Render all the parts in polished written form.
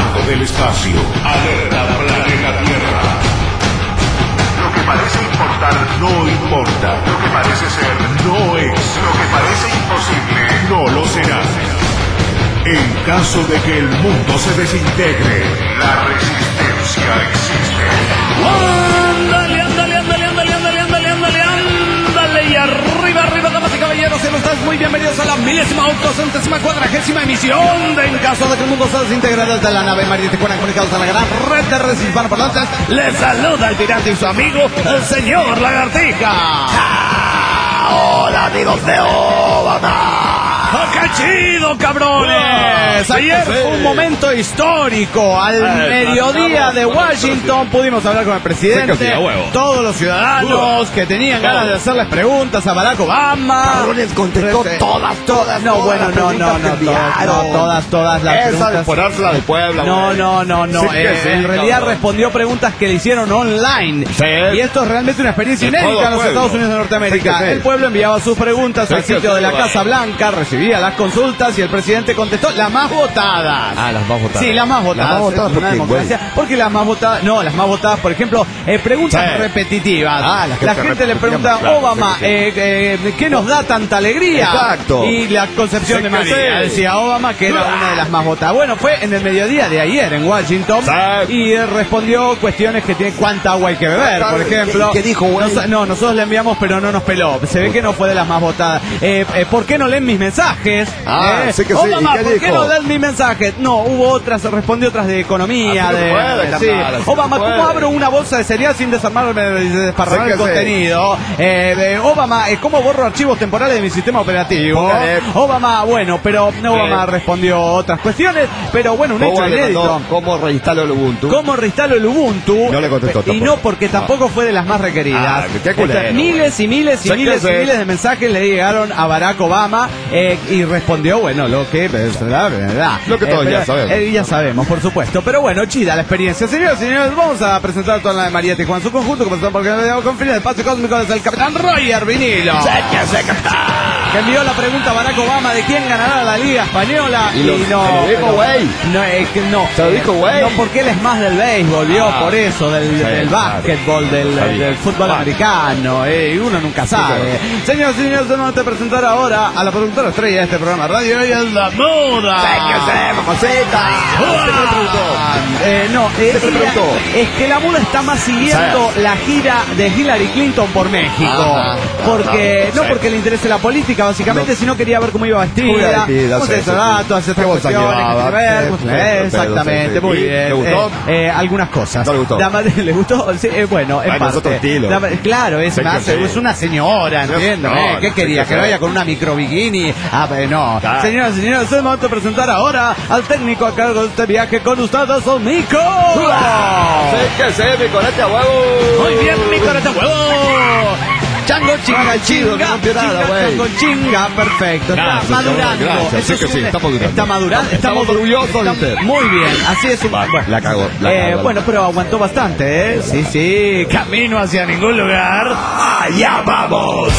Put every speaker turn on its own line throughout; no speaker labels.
comando del espacio. Alerta planeta Tierra. Lo que parece importar no importa. Lo que parece ser no es. Lo que parece imposible no lo será. En caso de que el mundo se desintegre, la resistencia existe.
¡Ándale, ándale, ándale, ándale, ándale, ándale, ándale, ándale! Y arriba, arriba, damas y caballeros, sean ustedes muy bienvenidos a la 1080ª emisión de En caso de que el mundo se desintegre desde la nave Mariette Cuana, conectados a la gran red de redes hispanoparlantes. Les saluda el pirata y su amigo, el señor Lagartija.
Hola, amigos de Obama.
¡Oh, qué chido, cabrones! Ayer fue un momento histórico. Al mediodía de Washington pudimos hablar con el presidente, todos los ciudadanos que tenían ganas de hacerles preguntas a Barack Obama.
Cabrones, contestó todas.
No, bueno, no, todas las
esa
preguntas.
de ponérsela de Puebla.
No.
Sí que sí,
en realidad
cabrón.
respondió preguntas que le hicieron online.
Sí.
Y esto es realmente una experiencia
El
inédita en los
pueblo.
Estados Unidos de Norteamérica.
Sí que sí.
El pueblo enviaba sus preguntas al
Sí que
sitio
sí,
de la
va.
Casa Blanca, recibía las consultas y el presidente contestó las más votadas.
Las más votadas.
Sí, las más votadas.
Las más votadas,
Es una
¿por qué,
democracia. Porque las más votadas, las más votadas, por ejemplo, preguntas
Sí.
repetitivas.
Las que
la
se
gente le
repetían,
pregunta,
claro,
Obama,
sí, sí.
¿qué nos da tanta alegría?
Exacto.
Y la Concepción
Sí
de
que
María,
sí.
decía Obama, que era una de las más votadas. Bueno, fue en el mediodía de ayer en Washington.
Sí.
Y respondió cuestiones que tienen cuánta agua hay que beber, por ejemplo.
¿Qué dijo, güey?
Nosotros le enviamos, pero no nos peló. Se ve que no fue de las más votadas. ¿Por qué no leen mis mensajes?
Sí que sí.
Obama,
¿Y qué
¿por qué
dijo?
no leen mis mensajes? No, hubo otras, respondió otras de economía.
Así no
de,
puede,
sí.
carnal, así
Obama,
no
¿cómo
puede.
abro una bolsa de cereal sin desarmarme y desparramar
Sí
el
que sí.
contenido? Obama, ¿cómo borro archivos temporales de mi sistema operativo?
Póngale.
Obama, bueno, pero Obama respondió otras cuestiones, pero bueno, un hecho inédito.
¿Cómo reinstalo el Ubuntu?
¿Cómo reinstalo el Ubuntu?
No le contestó
Y
tampoco.
no, porque tampoco fue de las más requeridas.
Qué culero,
Miles y miles y
Sí que
miles y
sí.
miles de mensajes le llegaron a Barack Obama y respondió, bueno, lo que es la verdad.
Lo que todos ya sabemos.
Ya sabemos, por supuesto. Pero bueno, chida la experiencia. Señoras y señores, vamos a presentar toda la de Mariette y Juan, su conjunto, comenzando porque con fin del espacio cósmico desde el Capitán Roger Vinilo. Que envió la pregunta a Barack Obama de quién ganará la Liga Española.
Y lo dijo, güey.
No, es que no.
Se lo dijo, güey.
No, porque él es más del béisbol, vio, por eso, del básquetbol, del fútbol americano, y uno nunca sabe. Señoras y señores, tenemos que presentar ahora a la productora estrella de este programa radio, y es la moda. Es que la moda está más siguiendo la gira de Hillary Clinton por México. Porque no porque le interese la política, básicamente, sino quería ver cómo iba vestida, cómo se trataba, todas estas cuestiones que tiene que ver. Exactamente, muy bien.
¿Le gustó?
Algunas cosas.
¿No le gustó?
¿Le gustó? Sí, bueno, en
Bueno, es otro
parte.
estilo.
Claro, es
Sí que
más,
sí.
es una señora, entiendo.
No,
¿Qué
sí
quería?
que
¿Que
sí.
vaya con una micro bikini? No.
Claro.
Señoras y señores, es momento de presentar ahora al técnico a cargo de este viaje con ustedes, el Mico.
mi colete a huevo.
Muy bien, mi corete huevo. Chango, chinga,
chido, que no entiende nada, güey.
chango, chinga, perfecto.
Gracias,
Está madurando.
gracias.
Eso
Sí
es
que sí, está madurando.
Está madurando.
Estamos orgullosos de usted.
Muy bien, así es.
La cagó.
Bueno, pero aguantó bastante, ¿eh? Sí. Camino hacia ningún lugar.
¡Allá vamos!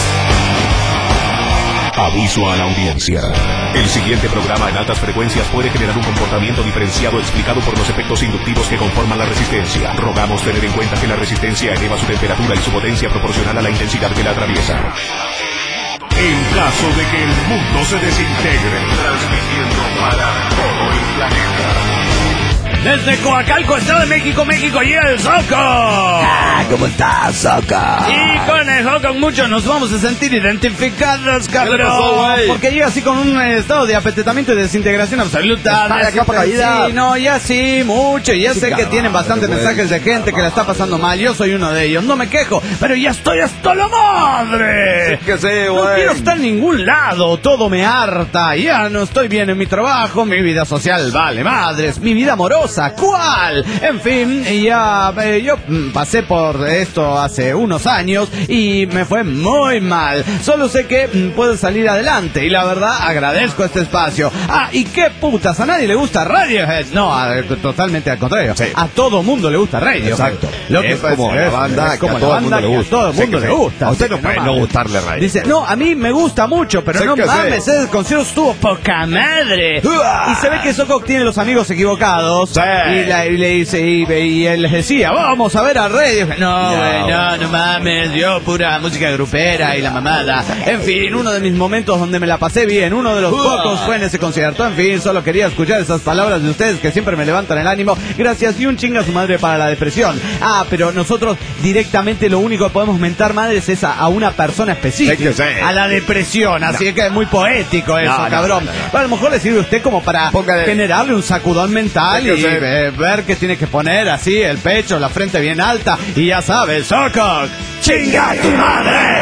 Aviso a la audiencia. El siguiente programa en altas frecuencias puede generar un comportamiento diferenciado explicado por los efectos inductivos que conforman la resistencia. Rogamos tener en cuenta que la resistencia eleva su temperatura y su potencia proporcional a la intensidad que la atraviesa. En caso de que el mundo se desintegre, transmitiendo para todo el planeta.
Desde Coacalco, Estado de México, y el Soco.
¿Cómo estás, Soca?
Y con el Soco muchos nos vamos a sentir identificados, cabrón.
¿Qué le pasó, güey?
Porque llega así con un estado de apetetamiento y desintegración absoluta.
Está de capa caída.
Sí, no, ya sí, mucho. Ya sé que
cabrón,
tienen bastantes
güey.
mensajes de gente que la está pasando mal. Yo soy uno de ellos. No me quejo, pero ya estoy hasta la madre.
Sí que sí,
No
güey.
quiero estar en ningún lado. Todo me harta. Ya no estoy bien en mi trabajo. Mi vida social vale madres. Mi vida amorosa. ¿Cuál? En fin, ya yo pasé por esto hace unos años y me fue muy mal. Solo sé que puedo salir adelante y la verdad agradezco este espacio. ¿Y qué putas? ¿A nadie le gusta Radiohead? No, totalmente al contrario.
Sí.
A todo mundo le gusta Radiohead.
Exacto.
Lo que
Es como la banda
es como
que a
la
todo el
banda
mundo le
que a
gusta.
todo el
Sí
mundo
que
le
sí.
gusta.
A usted
Así
no
que
puede no
mames.
gustarle Radiohead.
Dice, no, a mí me gusta mucho, pero
Sí
no
que sí.
mames, ese concierto estuvo poca madre. Y se ve que Soco tiene los amigos equivocados.
Sí.
Y le dice, y él les decía, vamos a ver a Rey. No, güey, no mames, yo pura música grupera y la mamada. En fin, uno de mis momentos donde me la pasé bien, uno de los pocos fue en ese concierto. En fin, solo quería escuchar esas palabras de ustedes que siempre me levantan el ánimo. Gracias y un chinga a su madre para la depresión. Pero nosotros directamente lo único que podemos mentar madres es a una persona específica, a la depresión. Así que es muy poético eso, cabrón. A lo mejor le sirve a usted como para generarle un sacudón mental y ver que tiene que poner así el pecho, la frente bien alta y ya sabes, ¡Sococ! ¡Chinga a tu madre!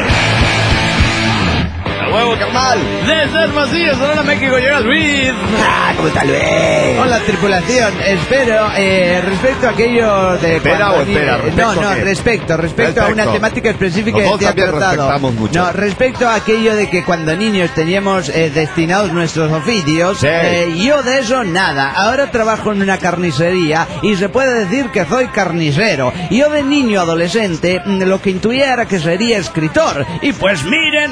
¡A huevo, carnal!
Desde Hermosillo, Sonora, México, llega Luis.
¿Cómo está Luis?
Hola, tripulación. Espero, respecto a aquello de...
¿Espera o espera?
Respecto a una temática específica que te ha tratado. No, respecto a aquello de que cuando niños teníamos destinados nuestros oficios, yo de eso nada. Ahora trabajo en una carnicería y se puede decir que soy carnicero. Yo de niño adolescente lo que intuía era que sería escritor. Y pues miren,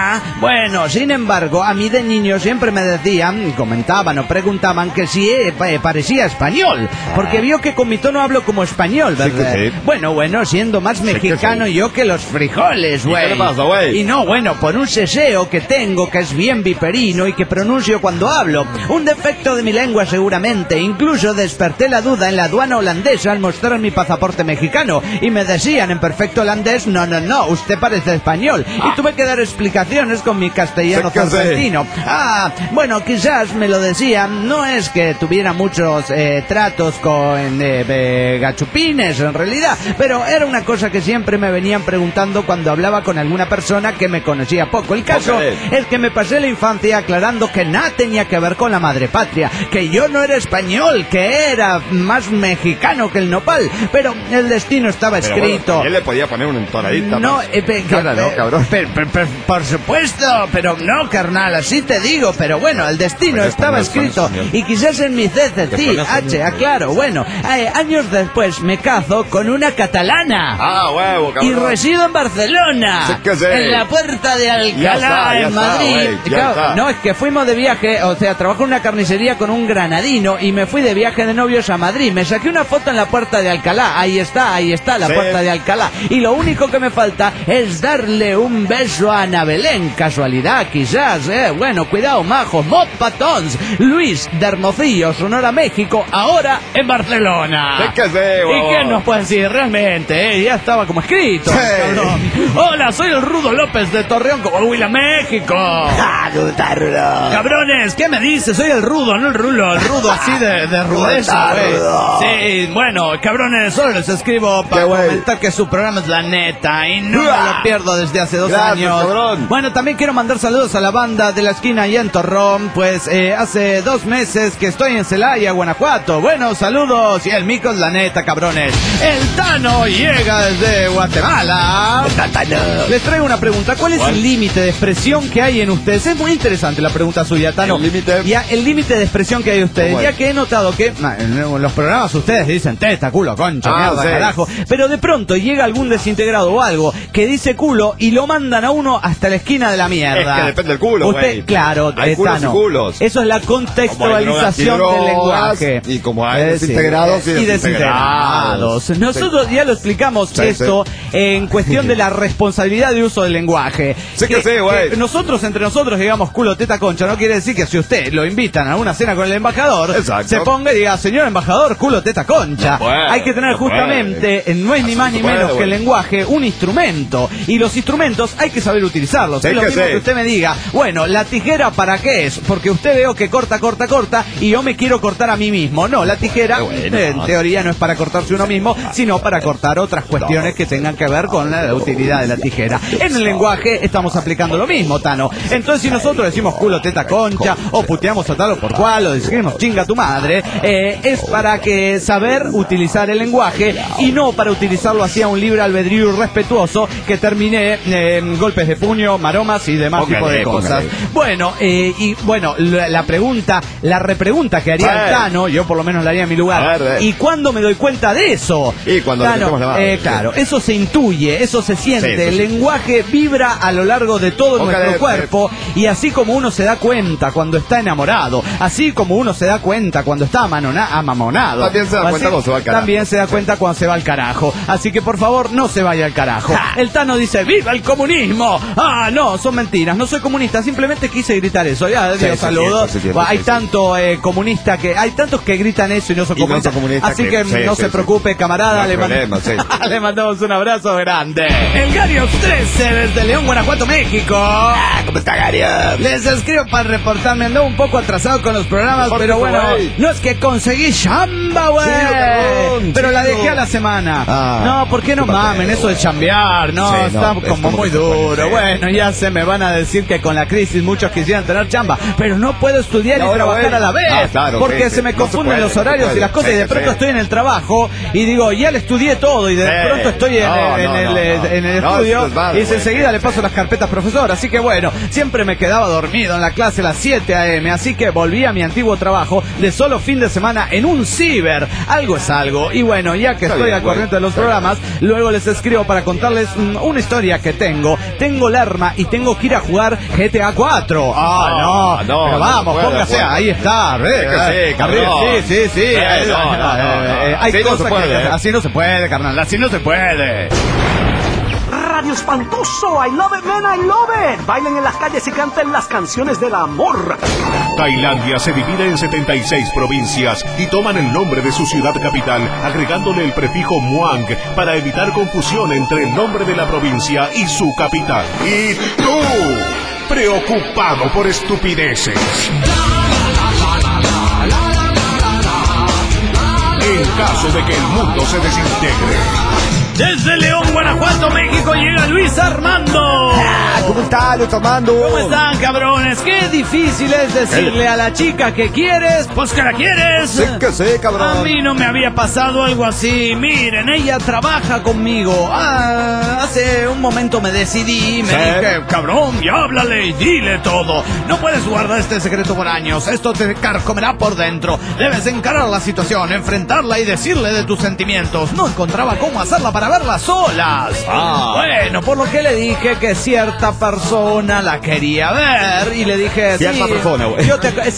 Bueno, sin embargo, a mí de niño siempre me decían, comentaban o preguntaban que si parecía español, porque vio que con mi tono hablo como español, ¿verdad?
Sí.
Bueno, siendo más mexicano yo que los frijoles, güey.
¿Qué le pasa, güey?
Y no, bueno, por un seseo que tengo que es bien viperino y que pronuncio cuando hablo. Un defecto de mi lengua seguramente. Incluso desperté la duda en la aduana holandesa al mostrar mi pasaporte mexicano y me decían en perfecto holandés, no, usted parece español. Y tuve que dar explicaciones con mi castellano argentino. Bueno, quizás me lo decían, no es que tuviera muchos tratos con gachupines en realidad, pero era una cosa que siempre me venían preguntando cuando hablaba con alguna persona que me conocía poco. El caso es que me pasé la infancia aclarando que nada tenía que ver con la madre patria, que yo no era español, que era más mexicano que el nopal, pero el destino estaba escrito.
Bueno, él le podía poner una entonadita.
No,
cabrón.
Por supuesto, pero no, carnal, así te digo, pero bueno, el destino estaba escrito y quizás en mi CCT, aclaro, bueno, años después me caso con una catalana.
Huevo, cabrón.
Y resido en Barcelona, en la Puerta de Alcalá, en Madrid. No, es que fuimos de viaje, o sea, trabajo en una carnicería con un granadino y me fui de viaje de novios a Madrid. Me saqué una foto en la Puerta de Alcalá, ahí está la Puerta de Alcalá. Y lo único que me falta es darle un beso a Ana Belén, casualidad quizás, bueno, cuidado, majos, Mop Patons, Luis de Hermosillo, Sonora, México, ahora en Barcelona. ¿Y qué nos puede decir realmente? Ya estaba como escrito. Hola, soy el Rudo López de Torreón, Coahuila, México. Cabrones, ¿qué me dices? Soy el Rudo, no el Rulo, el Rudo así de rudeza, güey. Sí, bueno, cabrones, solo les escribo para comentar que su programa es la neta y no me lo pierdo desde hace 2 años. Cabrón. Bueno, también quiero mandar saludos a la banda de la esquina allá en Torrón, pues hace 2 meses que estoy en Celaya, Guanajuato. Bueno, saludos y el mico es la neta, cabrones. El Tano llega desde Guatemala. Les traigo una pregunta, ¿cuál es el límite de expresión que hay en ustedes? Es muy interesante la pregunta suya, Tano. El límite de expresión que hay en ustedes, ya que he notado que en los programas ustedes dicen teta, culo, concha, mierda, carajo, pero de pronto llega algún desintegrado o algo que dice culo y lo mandan a uno hasta la esquina de la mierda.
Es que depende del culo, güey.
Claro,
hay culos y culos.
Eso es la contextualización del lenguaje.
Y como hay desintegrados y desintegrados.
Nosotros ya lo explicamos esto en cuestión de la responsabilidad de uso del lenguaje. Que nosotros entre nosotros digamos culo, teta, concha, no quiere decir que si usted lo invitan a una cena con el embajador, se ponga y diga, señor embajador, culo, teta, concha. Hay que tener justamente, no es ni más ni menos que el lenguaje, un instrumento. Y los instrumentos hay que saber utilizarlos. Es lo mismo que usted me diga, bueno, la tijera ¿para qué es? Porque usted veo que corta y yo me quiero cortar a mí mismo. No, la tijera en teoría no es para cortarse uno mismo, sino para cortar otras cuestiones que tengan que ver con la utilidad de la tijera. En el lenguaje estamos aplicando lo mismo, Tano. Entonces si nosotros decimos culo, teta, concha, o puteamos a tal o por cual, o decimos chinga tu madre, es para que saber utilizar el lenguaje y no para utilizarlo así a un libre albedrío irrespetuoso que termine en golpes de puño, maromas y y demás tipo de cosas. Bueno, la repregunta que haría el Tano, yo por lo menos la haría en mi lugar. ¿Y cuándo me doy cuenta de eso?
Y cuando
claro, eso se intuye, eso se siente. El lenguaje vibra a lo largo de todo nuestro cuerpo, y así como uno se da cuenta cuando está enamorado, así como uno se da cuenta cuando está amamonado,
también se da cuenta cuando se va al carajo.
También se da cuenta cuando se va al carajo. Así que por favor, no se vaya al carajo. El Tano dice, ¡viva el comunismo! Ah, no, son mentiras, no soy comunista, simplemente quise gritar eso. Ya, Dios, saludos. Hay tanto comunista que hay tantos que gritan eso y no son comunistas. Así que no se preocupe, camarada. Le mandamos un abrazo grande. El Garios 13 desde León, Guanajuato, México.
¿Cómo está, Garios?
Les escribo para reportarme. Ando un poco atrasado con los programas, pero bueno, no es que conseguí chamba, güey. Pero la dejé a la semana. No, ¿por qué no mamen eso de chambear? No, está como muy duro. Bueno, ya se me van a decir que con la crisis muchos quisieran tener chamba, pero no puedo estudiar y trabajar a la vez, porque se me confunden los horarios y las cosas, y de pronto estoy en el trabajo y digo, ya le estudié todo, y de pronto estoy en el estudio y enseguida le paso las carpetas profesor. Así que bueno, siempre me quedaba dormido en la clase a las 7 a.m, así que volví a mi antiguo trabajo de solo fin de semana en un ciber. Algo es algo. Y bueno, ya que estoy al corriente de los programas, luego les escribo para contarles una historia que tengo. Tengo el arma y tengo que ir a jugar GTA 4. Pero vamos, póngase, ahí está. Sí. Hay cosas que así no se puede, carnal, así no se puede.
Radio Espantoso, I love it, man, I love it. Bailen en las calles y canten las canciones del amor.
Tailandia se divide en 76 provincias y toman el nombre de su ciudad capital, agregándole el prefijo Muang para evitar confusión entre el nombre de la provincia y su capital. Y tú, preocupado por estupideces. En caso de que el mundo se desintegre.
Desde León, Guanajuato, México, llega Luis Armando.
¿Cómo está, Luis Armando?
¿Cómo están, cabrones? Qué difícil es decirle a la chica que quieres, pues que la quieres.
Sí que sí, cabrón.
A mí no me había pasado algo así. Miren, ella trabaja conmigo. Hace un momento me decidí y me dije, cabrón, ya háblale y dile todo. No puedes guardar este secreto por años. Esto te carcomerá por dentro. Debes encarar la situación, enfrentarla y decirle de tus sentimientos. No encontraba cómo hacerla para verlas solas. Bueno, por lo que le dije que cierta persona la quería ver y le dije,
cierta persona, güey.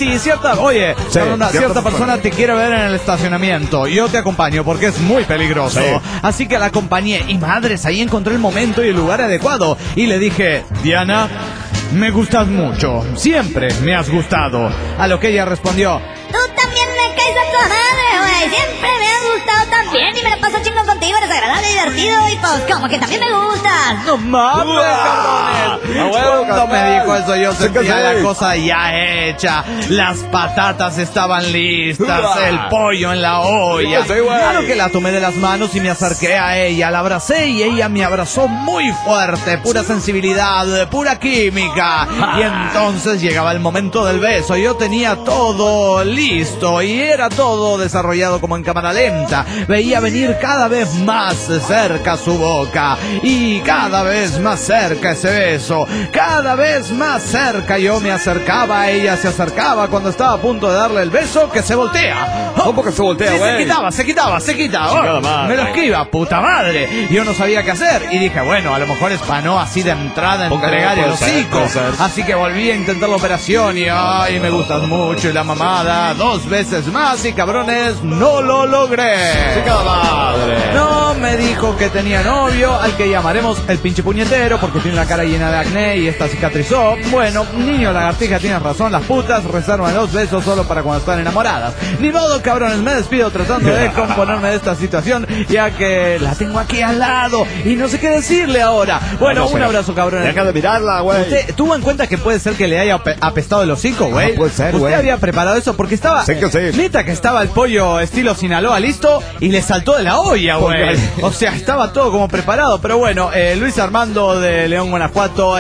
Cierta persona te quiere ver en el estacionamiento. Yo te acompaño porque es muy peligroso. Así que la acompañé y madres, ahí encontré el momento y el lugar adecuado y le dije, Diana, me gustas mucho, siempre me has gustado. A lo que ella respondió,
tú también me caes a tu madre, güey. Siempre me has gustado también y me la paso chingón contigo. Eres agradable y divertido y pues como que también me gustas.
No mames, cabrones. Cuando me dijo eso yo sentía la cosa ya hecha. Las patatas estaban listas, el pollo en la olla. Claro que la tomé de las manos y me acerqué a ella, la abracé y ella me abrazó muy fuerte. Pura sensibilidad, pura química. Y entonces llegaba el momento del beso. Yo tenía todo listo y era todo desarrollado como en cámara lenta. Veía venir cada vez más cerca su boca y cada vez más cerca ese beso, cada vez más cerca. Yo me acercaba, ella se acercaba. Cuando estaba a punto de darle el beso, que se voltea.
¿Cómo que se voltea, güey?
Se quitaba. Me lo esquiva, puta madre. Yo no sabía qué hacer y dije, bueno, a lo mejor es para no así de entrada entregar el hocico. Así que volví a intentar la operación y ay, me gustas mucho y la mamada 2 veces más y cabrones, no lo logré.
Chica madre.
No me dijo que tenía novio, al que llamaremos el pinche puñetero porque tiene la cara llena de acné y esta cicatrizó. Bueno, niño lagartija, tienes razón, las putas reservan 2 besos solo para cuando están enamoradas. Ni modo, cabrones, me despido tratando de componerme de esta situación, ya que la tengo aquí al lado y no sé qué decirle ahora. Bueno, un abrazo, cabrones.
Deja de mirarla, güey.
¿Usted tuvo en cuenta que puede ser que le haya apestado el hocico, güey?
No puede ser, güey.
¿Usted había preparado eso? Porque estaba... Neta que estaba el pollo estilo Sinaloa listo y le saltó de la olla, güey. O sea, estaba todo como preparado, pero bueno, Luis Armando de León, Guanajuato,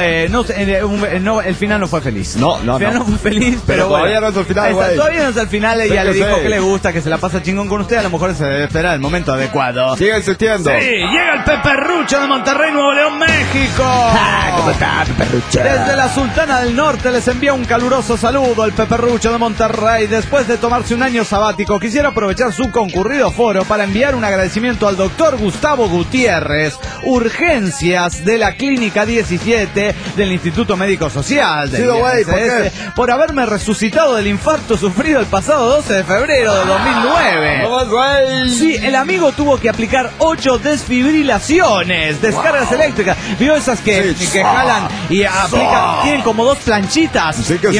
el final no fue feliz. El final no fue feliz, pero
todavía no es el final, güey.
Todavía no es el final, ella le dijo que le gusta, que se la pasa chingón con usted, a lo mejor se debe esperar el momento adecuado.
Sigue insistiendo.
Sí, llega el Peperrucho de Monterrey, Nuevo León, México.
¿Cómo está, Peperrucho?
Desde la Sultana del Norte les envía un caluroso saludo al Peperrucho de Monterrey. Después de tomarse un año sabático, quisiera aprovechar su concurrido foro para enviar un agradecimiento al doctor Gustavo Gutiérrez, urgencias de la Clínica 17 del Instituto Médico Social del INSS, por haberme resucitado del infarto sufrido el pasado 12 de febrero de 2009.
Vamos, güey.
Sí, el amigo tuvo que aplicar 8 desfibrilaciones, descargas eléctricas. ¿Vio esas que jalan y aplican? Tienen como 2 planchitas.
Sí que
y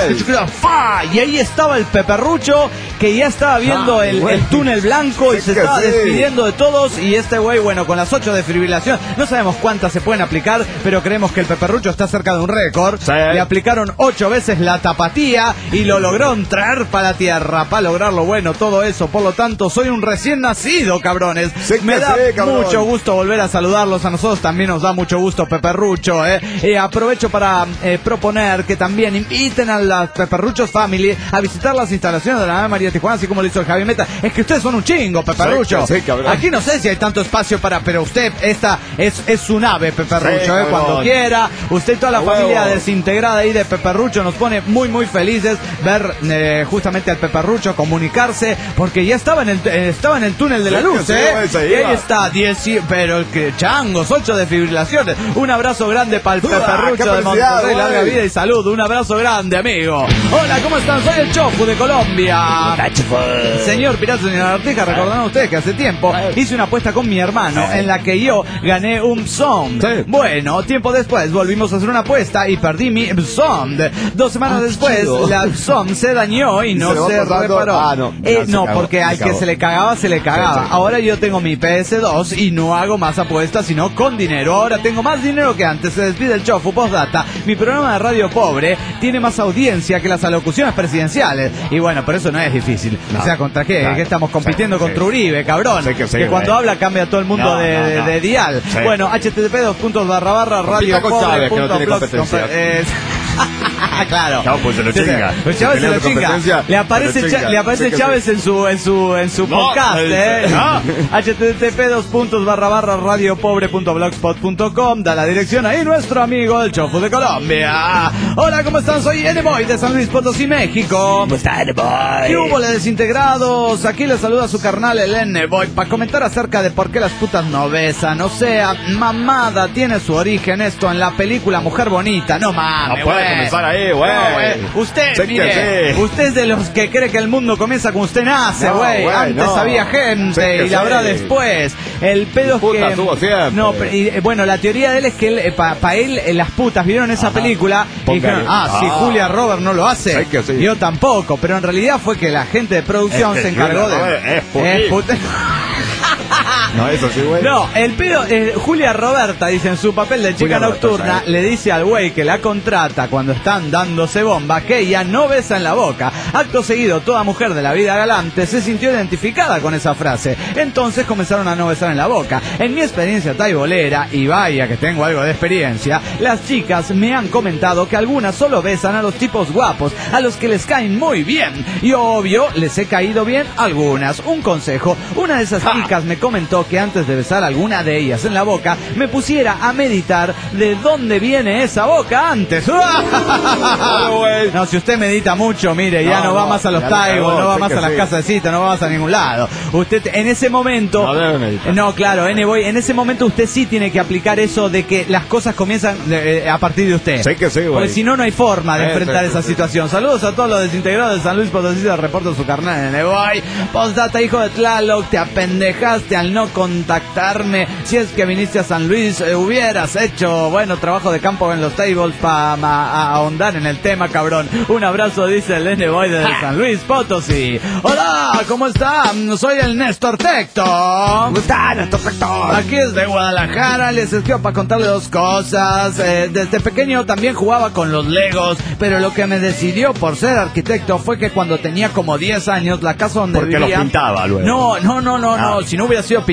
y ahí estaba el Peperrucho, que ya estaba viendo el túnel blanco y se estaba despidiendo de todos. Y este güey, bueno, con las 8 desfibrilaciones, no sabemos cuántas se pueden aplicar, pero creemos que el Peperrucho está cerca de un récord.
Sí.
Le aplicaron 8 veces la tapatía y lo lograron traer para la tierra, para lograrlo. Bueno, todo eso, por lo tanto, soy un recién nacido, cabrones. Me da mucho gusto volver a saludarlos. A nosotros también nos da mucho gusto, Peperrucho. Aprovecho para proponer que también inviten a las Peperruchos Family a visitar las instalaciones de la nave María Tijuana, así como lo hizo el Javi Meta. Es que ustedes son un chingo, Peperrucho.
Sí,
aquí no sé si hay tanto espacio pero usted, esta es su nave, Peperrucho. Cuando quiera, usted y toda la familia desintegrada ahí de Peperrucho, nos pone muy, muy felices ver justamente al Peperrucho comunicarse, porque ya estaba en el túnel de la luz, y ahí está, pero que changos, 8 desfibrilaciones. Un abrazo grande para el Peperrucho de Monterrey, larga vida y salud. Un abrazo grande, amigo. Hola, ¿cómo están? Soy el Chofu de Colombia. Señor Pirazo de la Arteja, recordarán ustedes que hace tiempo hice una apuesta con mi hermano en la que yo gané un Psom. Bueno, tiempo después volvimos a hacer una apuesta y perdí mi Psom. 2 semanas después la Psom se dañó y no se reparó. No, porque al que se le cagaba, se le cagaba. Ahora yo tengo mi PS2 y no hago más apuestas sino con dinero. Ahora tengo más dinero que antes. Se despide el Chofu. Postdata, mi programa de radio pobre tiene más audiencia que las alocuciones presidenciales. Y bueno, pero eso no es difícil. O sea, ¿contra qué? ¿Qué estamos compitiendo contra Uribe, cabrón? Que cuando habla cambia todo el mundo de dial. Bueno, http://radiopobre.blogspot. Claro.
Chávez se lo chinga.
Chávez se lo chinga. Le aparece Chávez en su podcast, http://radiopobre.blogspot.com. Da la dirección ahí nuestro amigo el Chofu de Colombia. Hola, ¿cómo están? Soy N-Boy de San Luis Potosí, México.
¿Cómo está, N-Boy?
¿Qué hubo, les desintegrados? Aquí les saluda su carnal el N-Boy para comentar acerca de por qué las putas no besan. O sea, mamada, tiene su origen esto en la película Mujer Bonita. No mames,
puede comenzar ahí, güey.
Usted, mire, usted es de los que cree que el mundo comienza cuando usted nace, güey. Antes había gente y la habrá después. El pedo es que... No, bueno, la teoría de él es que para él las putas vieron esa película y dijeron, si Julia Roberts no lo hace, yo tampoco. Pero en realidad fue que la gente de producción se encargó de...
No, eso sí, güey.
No, el pedo, Julia Roberta, dice, en su papel de chica nocturna, le dice al güey que la contrata cuando están dándose bomba que ella no besa en la boca. Acto seguido, toda mujer de la vida galante se sintió identificada con esa frase. Entonces comenzaron a no besar en la boca. En mi experiencia taibolera, y vaya que tengo algo de experiencia, las chicas me han comentado que algunas solo besan a los tipos guapos, a los que les caen muy bien. Y obvio, les he caído bien algunas. Un consejo, una de esas chicas me comentó que antes de besar a alguna de ellas en la boca, me pusiera a meditar de dónde viene esa boca antes. No, si usted medita mucho, mire, ya no va más a los taibos, no va más a las casas de cita, no va más a ningún lado. Usted en ese momento... No, claro, N-Boy, en ese momento usted sí tiene que aplicar eso de que las cosas comienzan a partir de usted.
Sí que sí, güey.
Porque si no, no hay forma de enfrentar esa situación. Saludos a todos los desintegrados de San Luis Potosí, reporto su carnal, N-Boy. Postdata, hijo de Tlaloc, te apendejaste al no contactarme. Si es que viniste a San Luis, hubieras hecho, trabajo de campo en los tables para ahondar en el tema, cabrón. Un abrazo, dice el N-Boy de San Luis Potosí. Hola, ¿cómo está? Soy el Néstor Tecto.
¿Cómo está, Néstor Tecto?
Aquí es de Guadalajara, les escribo para contarle 2 cosas. Desde pequeño también jugaba con los Legos, pero lo que me decidió por ser arquitecto fue que cuando tenía como 10 años, la casa donde vivía...
Porque los pintaba luego.
No, si no hubiera sido pintor,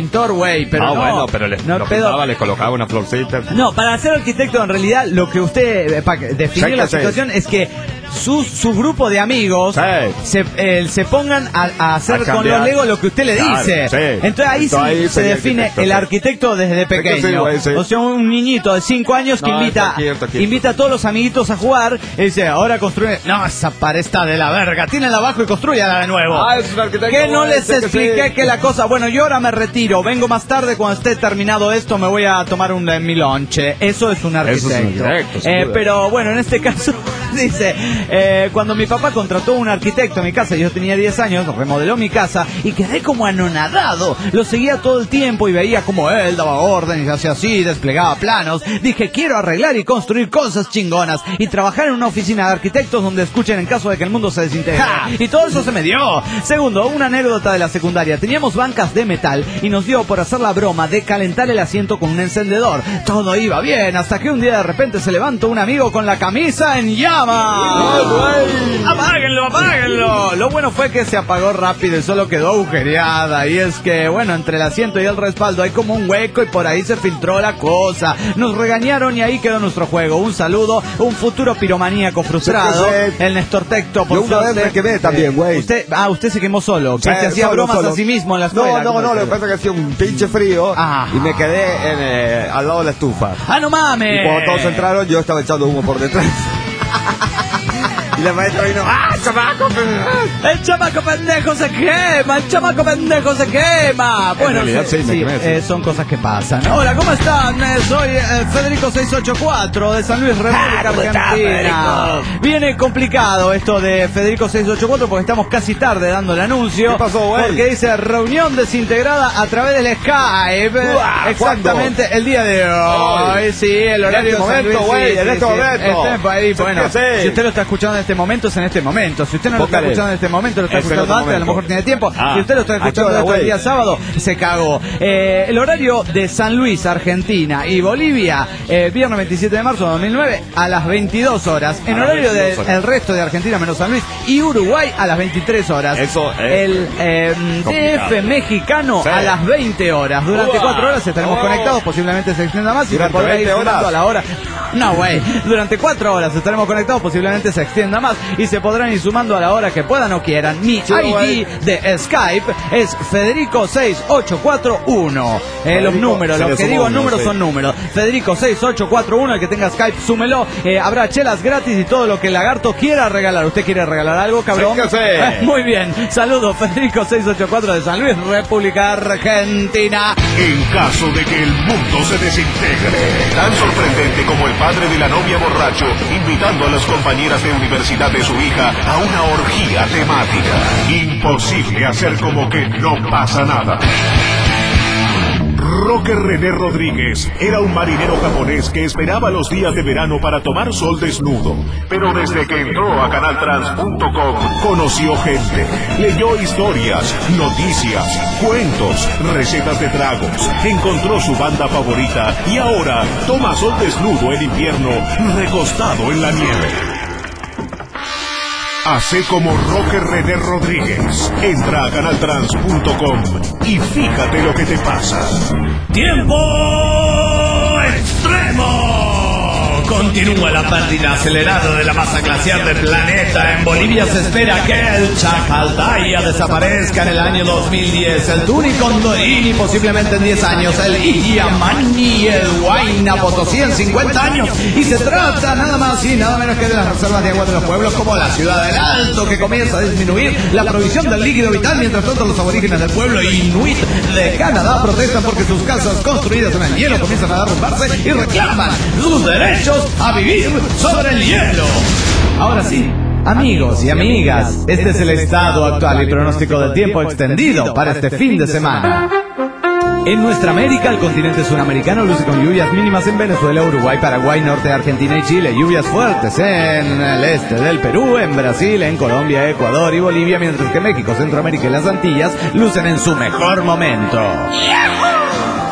pintor, güey, pero no.
Bueno, pero le colocaba una florcita.
No, para ser arquitecto, en realidad, lo que usted, para definir la situación, es que su grupo de amigos se pongan a hacer con los Legos lo que usted le dice. Entonces ahí se define el arquitecto desde pequeño. O sea, un niñito de 5 años que invita a todos los amiguitos a jugar y dice, ahora construye. No, esa pared está de la verga, tírala abajo y construyala de nuevo.
Es un arquitecto.
Que no les expliqué que la cosa. Bueno, yo ahora me retiro, vengo más tarde, cuando esté terminado esto me voy a tomar mi lonche. Eso es un arquitecto. Pero bueno, en este caso dice, cuando mi papá contrató un arquitecto en mi casa, yo tenía 10 años, remodeló mi casa y quedé como anonadado. Lo seguía todo el tiempo y veía como él daba órdenes y hacía así, desplegaba planos. Dije, quiero arreglar y construir cosas chingonas y trabajar en una oficina de arquitectos donde escuchen en caso de que el mundo se desintegre. Y todo eso se me dio. Segundo, una anécdota de la secundaria. Teníamos bancas de metal y nos dio por hacer la broma de calentar el asiento con un encendedor. Todo iba bien hasta que un día de repente se levantó un amigo con la camisa en llamas. ¡Apáguenlo! Lo bueno fue que se apagó rápido y solo quedó agujereada. Y es que, bueno, entre el asiento y el respaldo hay como un hueco y por ahí se filtró la cosa. Nos regañaron y ahí quedó nuestro juego. Un saludo, un futuro piromaníaco frustrado. El Néstor Tecto.
Yo una vez me quemé también, güey.
Usted se quemó solo. Que se hacía bromas a sí mismo en la escuela.
No, lo que pasa es que hacía un pinche frío y me quedé al lado de la estufa.
¡No mames!
Y cuando todos entraron, yo estaba echando humo por detrás. Y la maestra vino, chamaco!
¡El chamaco pendejo se quema! ¡El chamaco pendejo se quema! Bueno, son cosas que pasan. Hola, ¿cómo están? Soy Federico 684 de San Luis, República Argentina. Viene complicado esto de Federico 684 porque estamos casi tarde dando el anuncio.
¿Qué pasó, güey?
Porque dice reunión desintegrada a través del Skype. Exactamente
¿cuándo?
El día de hoy. Sí, el horario
en este momento.
Bueno, si usted lo está escuchando en este momento, es en este momento. Si usted no lo está escuchando en este momento, lo está escuchando antes, a lo mejor tiene tiempo. Si usted lo está escuchando este día sábado, se cagó. El horario de San Luis, Argentina y Bolivia, viernes 27 de marzo de 2009 a las 22 horas. En horario del resto de Argentina menos San Luis y Uruguay a las 23 horas.
Eso
el DF mexicano a las 20 horas. Durante 4 horas estaremos conectados, posiblemente se extienda más y se podrá ir sumando a la hora. No, güey. Durante 4 horas estaremos conectados, posiblemente se extienda más y se podrán ir sumando a la hora que puedan o quieran. Mi ID de Skype es Federico 6841. Los números, los que digo números son números. Federico 6841, el que tenga Skype, súmelo. Habrá chelas gratis y todo lo que el lagarto quiera regalar. ¿Usted quiere regalar algo, cabrón? Muy bien. Saludos, Federico 684 de San Luis, República Argentina.
En caso de que el mundo se desintegre, tan sorprendente como el padre de la novia borracho invitando a las compañeras de universidad de su hija a una orgía temática. Imposible hacer como que no pasa nada. Roque René Rodríguez era un marinero japonés que esperaba los días de verano para tomar sol desnudo. Pero desde que entró a canaltrans.com conoció gente, leyó historias, noticias, cuentos, recetas de tragos, encontró su banda favorita y ahora toma sol desnudo en invierno recostado en la nieve. Hace como Roque René Rodríguez. Entra a canaltrans.com y fíjate lo que te pasa.
¡Tiempo extremo! Continúa la pérdida acelerada de la masa glaciar del planeta. En Bolivia se espera que el Chacaltaya desaparezca en el año 2010. El Tuni Condorini posiblemente en 10 años. El Iyamani y el Huayna Potosí en 50 años. Y se trata nada más y nada menos que de las reservas de agua de los pueblos como la Ciudad del Alto, que comienza a disminuir la provisión del líquido vital. Mientras tanto, los aborígenes del pueblo Inuit de Canadá protestan porque sus casas construidas en el hielo comienzan a derrumbarse y reclaman sus derechos a vivir sobre el hielo.
Ahora sí, amigos y amigas, este es el estado actual y pronóstico del tiempo extendido para este fin de semana. En nuestra América, el continente sudamericano luce con lluvias mínimas en Venezuela, Uruguay, Paraguay, norte de Argentina y Chile. Lluvias fuertes en el este del Perú, en Brasil, en Colombia, Ecuador y Bolivia, mientras que México, Centroamérica y las Antillas lucen en su mejor momento.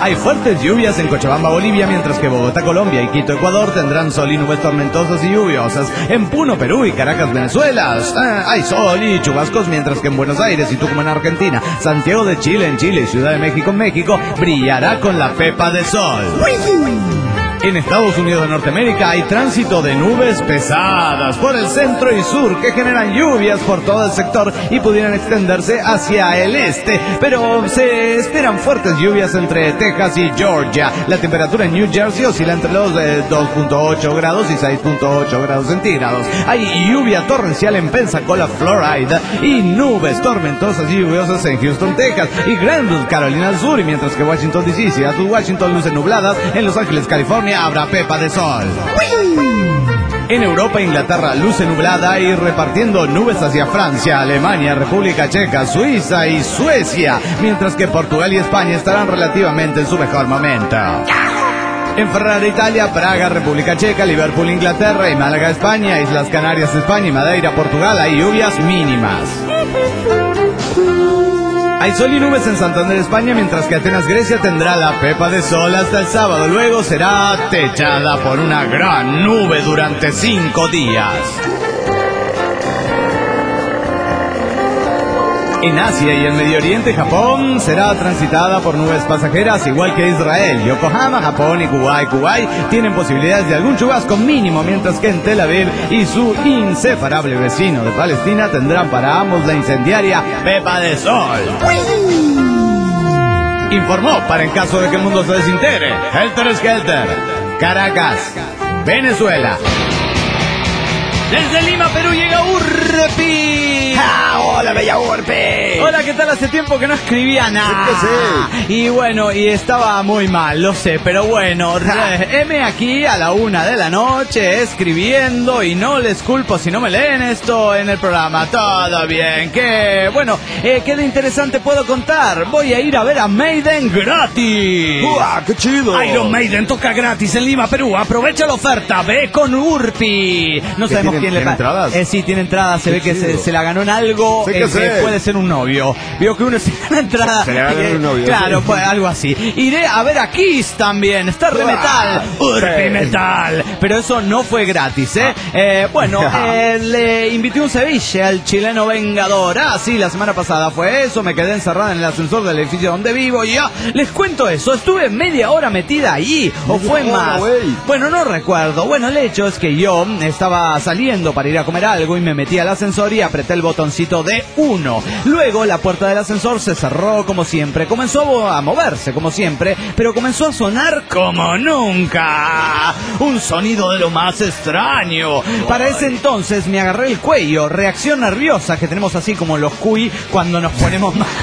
Hay fuertes lluvias en Cochabamba, Bolivia, mientras que Bogotá, Colombia y Quito, Ecuador tendrán sol y nubes tormentosas y lluviosas. En Puno, Perú y Caracas, Venezuela, hay sol y chubascos, mientras que en Buenos Aires y Tucumán, Argentina, Santiago de Chile en Chile y Ciudad de México en México, brillará con la pepa de sol. En Estados Unidos de Norteamérica hay tránsito de nubes pesadas por el centro y sur que generan lluvias por todo el sector y pudieran extenderse hacia el este, pero se esperan fuertes lluvias entre Texas y Georgia. La temperatura en New Jersey oscila entre los 2.8 grados y 6.8 grados centígrados. Hay lluvia torrencial en Pensacola, Florida, y nubes tormentosas y lluviosas en Houston, Texas, y Greenville, Carolina del Sur, y mientras que Washington DC, Seattle, Washington, luces nubladas. En Los Ángeles, California, habrá pepa de sol. En Europa e Inglaterra, luce nublada y repartiendo nubes hacia Francia, Alemania, República Checa, Suiza y Suecia, mientras que Portugal y España estarán relativamente en su mejor momento. En Ferrara, Italia, Praga, República Checa, Liverpool, Inglaterra y Málaga, España, Islas Canarias, España y Madeira, Portugal, hay lluvias mínimas. Hay sol y nubes en Santander, España, mientras que Atenas, Grecia, tendrá la pepa de sol hasta el sábado. Luego será techada por una gran nube durante 5 días. En Asia y el Medio Oriente, Japón será transitada por nubes pasajeras, igual que Israel. Yokohama, Japón y Kuwait tienen posibilidades de algún chubasco mínimo, mientras que en Tel Aviv y su inseparable vecino de Palestina tendrán para ambos la incendiaria pepa de sol. Informó, para en caso de que el mundo se desintegre, Helter Skelter, Caracas, Venezuela. Desde Lima, Perú, llega Urpi.
¡Ah, hola, bella Urpi!
Hola, ¿qué tal? Hace tiempo que no escribía nada.
Sí.
Y bueno, y estaba muy mal, lo sé, pero bueno, heme aquí a la 1 de la noche escribiendo y no les culpo si no me leen esto en el programa. Todo bien, que bueno, ¿qué de interesante puedo contar? Voy a ir a ver a Maiden gratis.
¡Uah, qué chido!
Iron Maiden toca gratis en Lima, Perú. Aprovecha la oferta, ve con Urpi. No sabemos quién le
¿Tiene entradas?
Sí, tiene entradas. Se ve que se la ganó en algo
Sí,
que
sé.
puede ser un novio. Vio que uno se gana entrada.
Se le ganó un novio.
Claro,
Sí.
pues algo así. Iré a ver a Kiss también. Está re metal. Urpi
Sí.
metal. Pero eso no fue gratis, ¿eh? Bueno, le invité un ceviche al chileno Vengador. Ah, sí, la semana pasada fue eso. Me quedé encerrada en el ascensor del edificio donde vivo. Y ya, les cuento eso. Estuve media hora metida ahí. ¿O fue
hora,
más?
güey.
Bueno, no recuerdo. Bueno, el hecho es que yo estaba saliendo para ir a comer algo y me metí al ascensor y apreté el botoncito de 1. Luego la puerta del ascensor se cerró como siempre. Comenzó a moverse como siempre, pero comenzó a sonar como nunca. Un sonido de lo más extraño. Para ese entonces me agarré el cuello. Reacción nerviosa que tenemos así como los cuy cuando nos ponemos mal.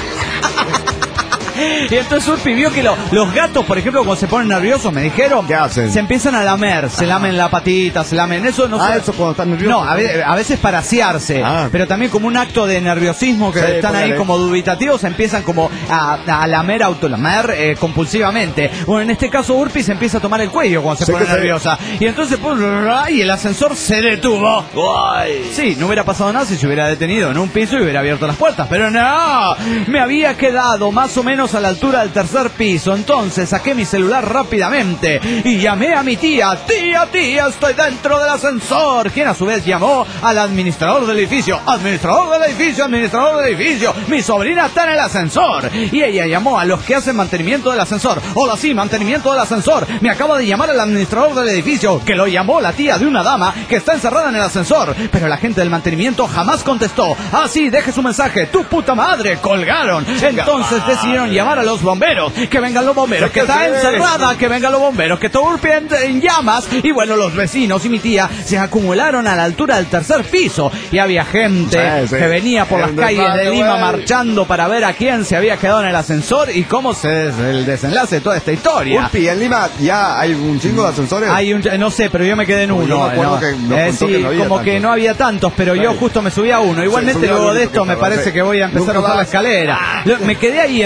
Y entonces Urpi vio que los gatos, por ejemplo, cuando se ponen nerviosos, me dijeron,
¿qué hacen?
se empiezan a lamer, se lamen la patita, se lamen eso, no sé.
Eso cuando están nerviosos.
No, a veces para asearse, pero también como un acto de nerviosismo que
Sí,
están ahí
póngale.
como dubitativos, empiezan como a lamer, autolamer compulsivamente. Bueno, en este caso Urpi se empieza a tomar el cuello cuando se
Sí,
pone
que sí.
nerviosa. Y entonces, y el ascensor se detuvo. Sí, no hubiera pasado nada si se hubiera detenido en un piso y hubiera abierto las puertas, pero no, me había quedado más o menos a la altura del tercer piso. Entonces saqué mi celular rápidamente y llamé a mi tía. Tía, estoy dentro del ascensor. Quien a su vez llamó al administrador del edificio. Administrador del edificio. Mi sobrina está en el ascensor. Y ella llamó a los que hacen mantenimiento del ascensor. Hola, sí, mantenimiento del ascensor. Me acaba de llamar el administrador del edificio, que lo llamó la tía de una dama que está encerrada en el ascensor. Pero la gente del mantenimiento jamás contestó. Ah, sí, deje su mensaje. Tu puta madre. Colgaron. Entonces decidieron llamar a los bomberos. Que vengan los bomberos, que está encerrada. Que vengan los bomberos, que está Urpi en llamas. Y bueno, los vecinos y mi tía se acumularon a la altura del tercer piso. Y había gente
Sí.
que venía por las
El
calles de
desmadre,
Lima
güey.
marchando para ver a quién se había quedado en el ascensor y cómo el desenlace de toda esta historia.
Urpi, en Lima ya hay un chingo de ascensores.
Hay no sé, pero yo me quedé en uno.
Yo me acuerdo
¿no?
que nos contó
Sí,
que no había
como que
tantos.
no había tantos, pero yo justo me subí a uno. Igualmente
subí a
luego
uno
de
porque
esto me
estaba
parece
fe.
que voy a empezar
Nunca
a usar la
más.
escalera. Me quedé ahí, entonces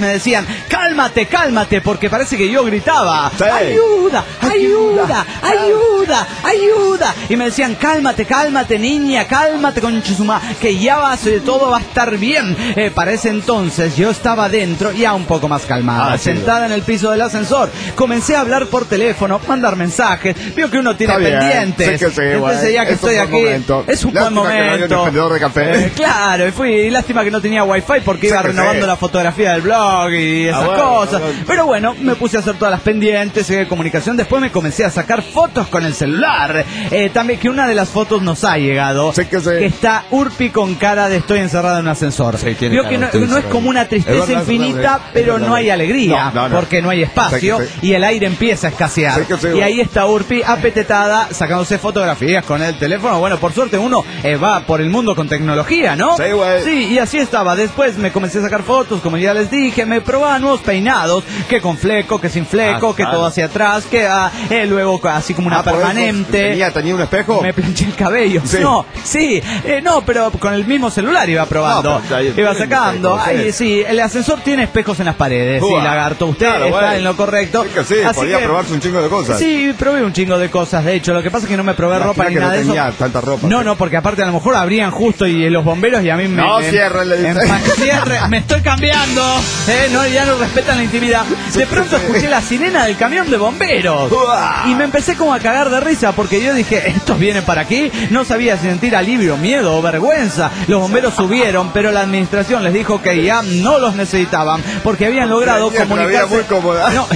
me decían, cálmate, cálmate, porque parece que yo gritaba,
Sí.
ayuda, ayuda, ayuda, ayuda. Y me decían, cálmate, cálmate, niña, cálmate, conchusuma, que ya todo va a estar bien. Para ese entonces yo estaba dentro, ya un poco más calmada, sentada en el piso del ascensor. Comencé a hablar por teléfono, mandar mensajes. Veo que uno tiene pendientes.
Sí,
entonces ya que estoy aquí, es un buen momento.
De café.
Claro, y lástima que no tenía wifi porque iba renovando la fotografía del blog y esas cosas. Pero bueno, me puse a hacer todas las pendientes de comunicación. Después me comencé a sacar fotos con el celular. También que una de las fotos nos ha llegado, que está Urpi con cara de estoy encerrado en un ascensor. Vio que no es como una tristeza infinita, pero no hay alegría, porque no hay espacio y el aire empieza a escasear. Y ahí está Urpi apetetada sacándose fotografías con el teléfono. Bueno, por suerte uno va por el mundo con tecnología, ¿no? Sí, y así estaba. Después me comencé a sacar fotos, como ya les dije, me probaba nuevos peinados, que con fleco, que sin fleco, que todo hacia atrás, que luego así como una permanente.
¿Tenía un espejo?
Me planché el cabello. No, pero con el mismo celular iba probando. Iba sacando. Sí, el ascensor tiene espejos en las paredes. Sí, lagarto, usted está en lo correcto.
Podía probarse un chingo de cosas.
Sí, probé un chingo de cosas, de hecho. Lo que pasa es que no me probé ropa ni nada de eso.
Tanta ropa.
No, porque aparte a lo mejor abrían justo y los bomberos y a mí
cierren, le dicen.
Me estoy cambiando. Ya no respetan la intimidad. De pronto escuché la sirena del camión de bomberos. Y me empecé como a cagar de risa porque yo dije, estos vienen para aquí. No sabía si sentir alivio, miedo o vergüenza. Los bomberos subieron, pero la administración les dijo que ya no los necesitaban porque habían logrado comunicarse.
Muy cómoda.
No,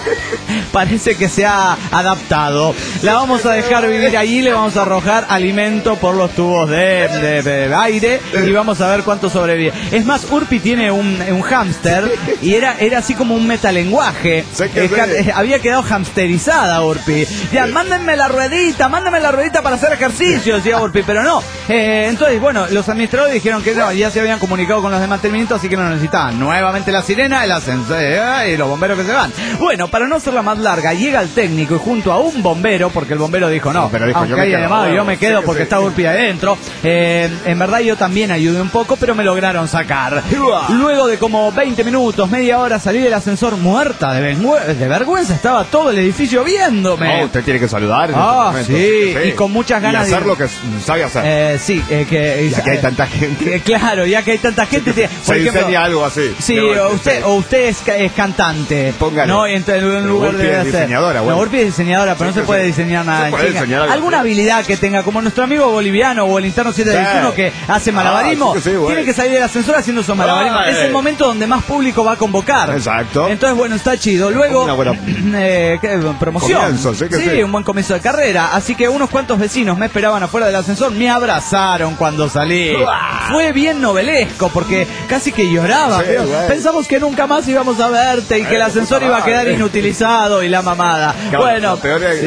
parece que se ha adaptado. La vamos a dejar vivir allí, le vamos a arrojar alimento por los tubos de aire y vamos a ver cuánto sobrevive. Es más, Urpi tiene un hámster y era así como un metalenguaje. Había quedado hamsterizada Urpi. Ya, mándenme la ruedita para hacer ejercicios, decía Urpi, pero no. Entonces, bueno, los administradores dijeron que no, ya se habían comunicado con los de mantenimiento, así que no necesitaban nuevamente la sirena, el ascensor y los bomberos que se van. Bueno, para no hacerla más larga, llega el técnico y junto a un bombero, porque el bombero dijo no, aunque haya llamado, yo me quedo porque está Urpi adentro. En verdad yo también ayudé un poco, pero me lograron sacar. Luego de como 20 minutos, media hora, salí del ascensor muerta de vergüenza. Estaba todo el edificio viéndome.
Usted tiene que saludar.
Sí, y con muchas ganas
de hacer lo que sabe hacer.
Ya que
hay tanta gente.
Claro, ya que hay tanta gente.
Por ejemplo, algo así.
Sí, usted es cantante.
Póngale.
No, en un lugar de
diseñadora.
No, Urpi es diseñadora, pero no se puede diseñar nada. Alguna habilidad que tenga, como nuestro amigo boliviano o el interno 721 que hace malabarismo, tiene que salir del ascensor haciendo esos malabarismos. Es el momento donde más público va a convocar.
Exacto.
Entonces, bueno, está chido. Luego,
una buena
promoción.
Comienzo, sí,
un buen comienzo de carrera. Así que unos cuantos vecinos me esperaban afuera del ascensor, me abrazaron cuando salí. Fue bien novelesco porque casi que lloraba. Pensamos que nunca más íbamos a verte y que el ascensor iba a quedar inutilizado y la mamada. Bueno,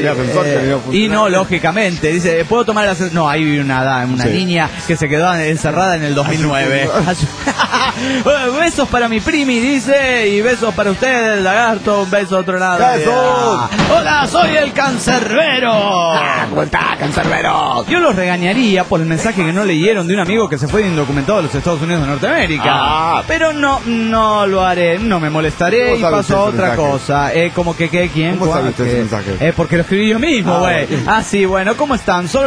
y no, lógicamente, dice, ¿puedo tomar el ascensor? No, ahí vi una niña que se quedó encerrada en el 2009. Besos para mi primi, dice, y besos para usted, el lagarto, un beso a otro lado. Hola, soy el cancerbero.
¿Cómo está, cancerbero?
Yo los regañaría por el mensaje que no leyeron de un amigo que se fue indocumentado a los Estados Unidos de Norteamérica. Pero no lo haré, no me molestaré y paso a otra cosa. Como que ¿quién?
¿Cómo sabe usted ese mensaje?
Porque lo escribí yo mismo, güey. Sí, bueno, ¿cómo están? Solo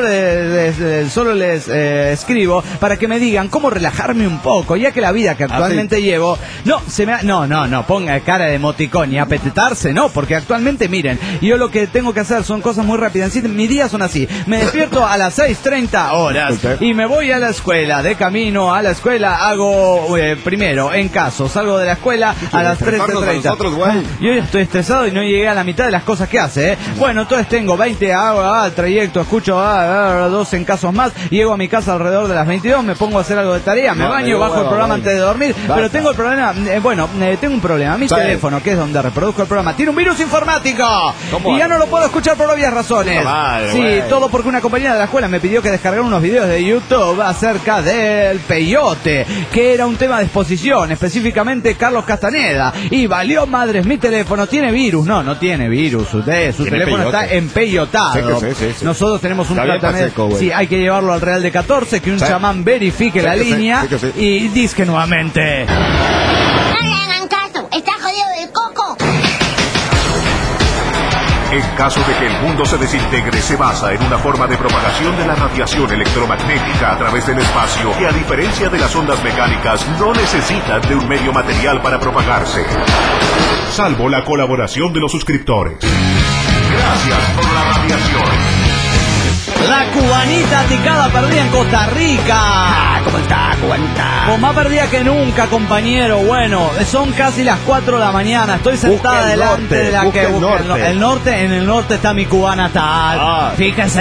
les escribo para que me digan cómo relajarme un poco, ya que la vida que actualmente llevo, no, ponga cara de emoticón y apetetarse, no, porque actualmente, miren, yo lo que tengo que hacer son cosas muy rápidas. Mis días son así, me despierto a las 6:30 horas y me voy a la escuela. De camino a la escuela hago primero, en caso, salgo de la escuela a las 13:30. Yo ya estoy estresado y no llegué a la mitad de las cosas que hace, Bueno, entonces tengo 20, hago el trayecto, escucho 2 en casos más, llego a mi casa alrededor de las 22, me pongo a hacer algo de tarea, me baño, bajo el programa antes de dormir, pero tengo el problema, tengo un problema, mi teléfono, que es donde reproduzco el programa, tiene un virus informático y ya no lo puedo escuchar por obvias razones. Todo porque una compañera de la escuela me pidió que descargara unos videos de YouTube acerca del peyote, que era un tema de exposición, específicamente Carlos Castaneda, y valió madres, mi teléfono tiene virus. No tiene virus, su teléfono está empeyotado. Nosotros tenemos un tratamiento, hay que llevarlo al Real de 14, que un chamán verifique la línea y disque nuevamente.
No le hagan caso,
En caso de que el mundo se desintegre, se basa en una forma de propagación de la radiación electromagnética a través del espacio que, a diferencia de las ondas mecánicas, no necesitan de un medio material para propagarse. Salvo la colaboración de los suscriptores. Gracias por la radiación.
La cubanita ticada perdida en Costa Rica.
¿Cómo está, cubanita?
Con más perdida que nunca, compañero. Bueno, son casi las 4 de la mañana. Estoy sentada delante de la que busca el norte. En el norte está mi cubana tal.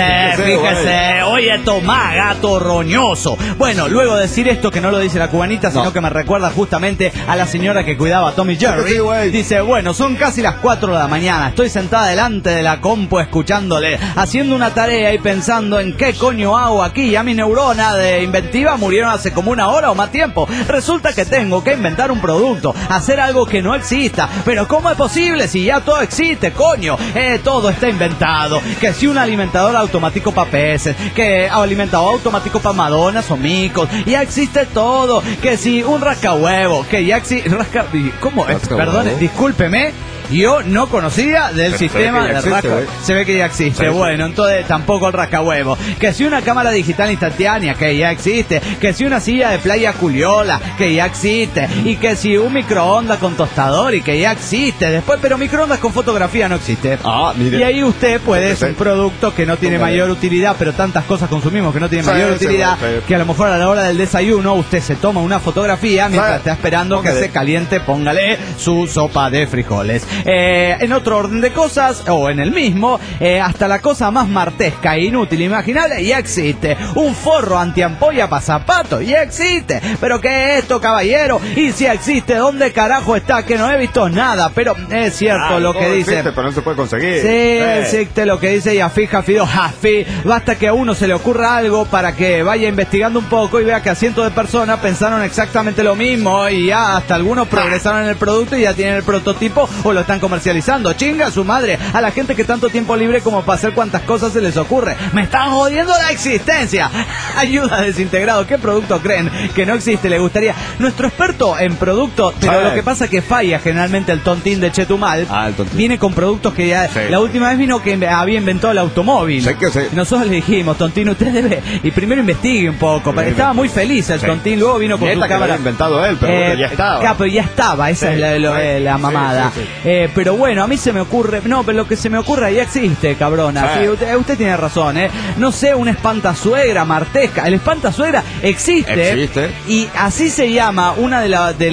Fíjese. Oye, tomá, gato roñoso. Bueno, luego de decir esto, que no lo dice la cubanita, sino que me recuerda justamente a la señora que cuidaba a Tommy Jerry. Dice, bueno, son casi las 4 de la mañana. Estoy sentada delante de la compu escuchándole, haciendo una tarea y pensando en qué coño hago aquí. Ya mis neuronas de inventiva murieron hace como 1 hora o más tiempo. Resulta que tengo que inventar un producto, hacer algo que no exista. Pero ¿cómo es posible si ya todo existe, coño? Todo está inventado. Que si un alimentador automático para peces, que alimentador automático para madonas o micos, ya existe todo. Que si un rascahuevo, que ya existe... ¿Cómo es? Perdone, discúlpeme. Yo no conocía del sistema de rascahuevo. Se ve que ya existe. Bueno, entonces tampoco el rascahuevo. Que si una cámara digital instantánea, que ya existe. Que si una silla de playa culiola, que ya existe. Y que si un microondas con tostador, y que ya existe. Después, pero microondas con fotografía no existe.
Mire.
Y ahí usted puede, es un producto que no tiene mayor utilidad, pero tantas cosas consumimos que no tienen mayor utilidad, que a lo mejor a la hora del desayuno usted se toma una fotografía mientras está esperando que se caliente, póngale su sopa de frijoles. En otro orden de cosas, o en el mismo, hasta la cosa más martesca e inútil imaginable ya existe. Un forro antiampolla para zapatos ya existe. ¿Pero qué es esto, caballero? Y si existe, ¿dónde carajo está? Que no he visto nada. Pero es cierto lo que dice.
Existe, pero no se puede conseguir.
Sí, existe lo que dice Yafi Jafido Jafi. Basta que a uno se le ocurra algo para que vaya investigando un poco y vea que a cientos de personas pensaron exactamente lo mismo, y ya hasta algunos progresaron en el producto y ya tienen el prototipo o lo están comercializando. Chinga a su madre a la gente que tanto tiempo libre como para hacer cuantas cosas se les ocurre. Me están jodiendo la existencia. Ayuda desintegrado. ¿Qué producto creen que no existe? Le gustaría. Nuestro experto en productos, pero lo que pasa que falla generalmente el tontín de Chetumal. Viene con productos que ya... La última vez vino que había inventado el automóvil. Nosotros le dijimos, tontín, usted debe... Y primero investigue un poco. Estaba muy feliz el tontín. Luego vino con su cámara.
Que lo había inventado él, pero ya estaba.
Pero ya estaba. Esa es la mamada. Pero bueno, a mí se me ocurre... No, pero lo que se me ocurre ya existe, cabrona. Sí, usted tiene razón, No sé, una espantasuegra martesca. El espantasuegra existe. Y así se llama una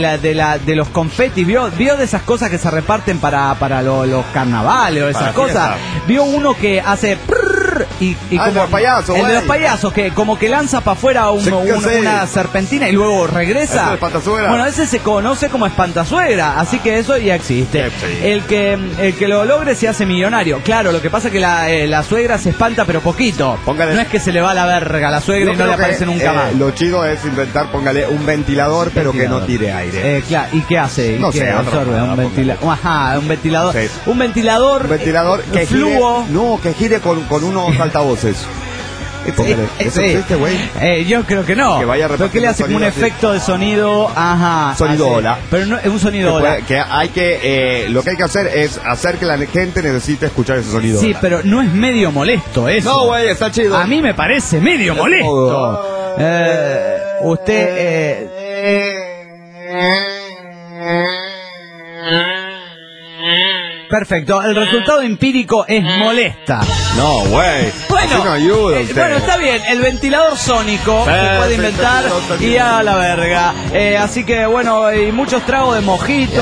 de los confetis. ¿Vio de esas cosas que se reparten para los carnavales o esas cosas? ¿Vio uno que hace... Y como
el de los payasos,
el de los payasos, que como que lanza para afuera una serpentina y luego regresa? Bueno, ese se conoce como espantasuegra, así que eso ya existe. El que lo logre se hace millonario. Claro, lo que pasa es que la suegra se espanta pero poquito. No es que se le va a la verga a la suegra y no le aparece nunca más.
Lo chido es inventar, póngale un ventilador, pero que no tire aire.
Claro, ¿y qué hace?
No sé,
absorbe un ventilador. Ajá, un ventilador.
Un
ventilador
que
fluo.
Que gire con unos altavoces.
Yo creo que no. Que le hace como un efecto de sonido. Ajá.
Sonido ola.
Pero no, es un sonido ola.
Lo que hay que hacer es hacer que la gente necesite escuchar ese sonido.
Sí, pero no es medio molesto eso.
No, güey, está chido.
A mí me parece medio molesto. Usted. Perfecto, el resultado empírico es molesta.
No, güey.
Bueno,
no ayuda
bueno, está bien, el ventilador sónico se puede inventar y a la verga. Así que bueno, y muchos tragos de mojito,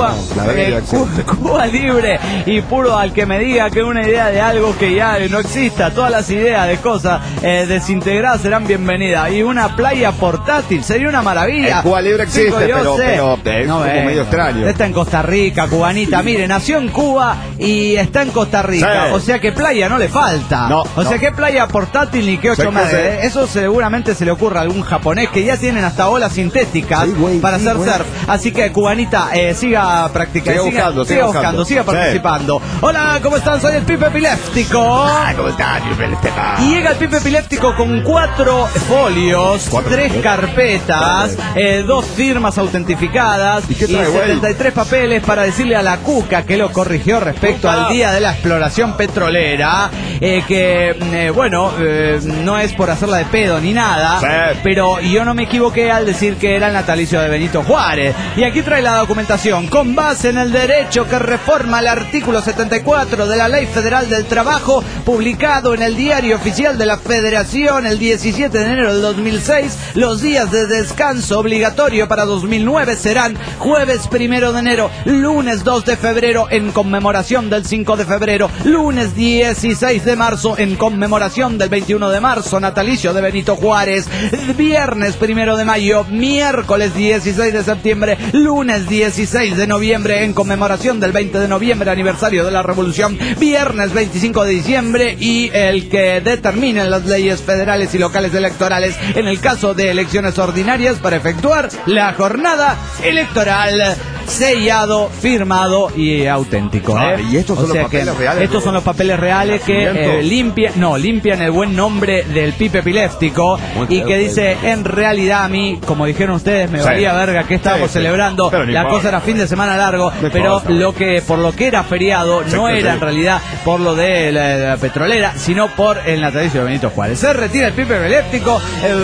Cuba libre y puro al que me diga que una idea de algo que ya no exista. Todas las ideas de cosas desintegradas serán bienvenidas. Y una playa portátil sería una maravilla.
El Cuba libre existe, pero es como medio extraño.
Está en Costa Rica, cubanita. Mire, nació en Cuba y está en Costa Rica. O sea que playa no no le falta.
No,
o sea,
no.
¿qué playa portátil ni qué 8
Sí,
más?
sí.
Eso seguramente se le ocurre a algún japonés que ya tienen hasta olas sintéticas
Sí, güey,
para
sí,
hacer
güey.
surf. Así que, cubanita, siga practicando, siga buscando, siga participando. Hola, ¿cómo están? Soy el Pipe Epiléptico.
¿Cómo estás,
Y llega el Pipe Epiléptico con 4 folios, 3 carpetas, 2 firmas autentificadas
¿Y qué trae, güey?
73 papeles para decirle a la Cuca que lo corrigió respecto al día de la exploración petrolera, no es por hacerla de pedo ni nada,
Sí.
pero yo no me equivoqué al decir que era el natalicio de Benito Juárez. Y aquí trae la documentación. Con base en el derecho que reforma el artículo 74 de la Ley Federal del Trabajo, publicado en el Diario Oficial de la Federación el 17 de enero del 2006, los días de descanso obligatorio para 2009 serán jueves 1 de enero, lunes 2 de febrero en conmemoración del 5 de febrero, lunes 16 de marzo en conmemoración del 21 de marzo, natalicio de Benito Juárez, viernes 1 de mayo, miércoles 16 de septiembre, lunes 16 de noviembre en conmemoración del 20 de noviembre, aniversario de la Revolución, viernes 25 de diciembre y el que determinen las leyes federales y locales electorales en el caso de elecciones ordinarias para efectuar la jornada electoral. Sellado, firmado y auténtico.
¿Y estos son los papeles reales?
Estos son los papeles reales que limpian el buen nombre del Pipe Epiléptico y que dice, en realidad a mí, como dijeron ustedes, me valía verga que estábamos celebrando, la cosa era fin de semana largo, pero por lo que era feriado no era en realidad por lo de la petrolera, sino por el natalicio de Benito Juárez. Se retira el Pipe Epiléptico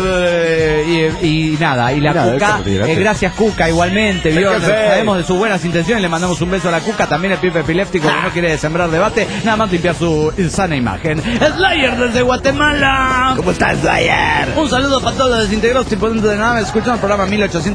y la Cuca, gracias Cuca igualmente, sabemos de sus buenas intenciones, le mandamos un beso a la Cuca, también el Pipe Epiléptico que no quiere sembrar debate, nada más limpiar su sana imagen. Slayer desde Guatemala.
¿Cómo estás, Slayer?
Un saludo para todos los desintegrados tripulaentes de nave, escuchando el programa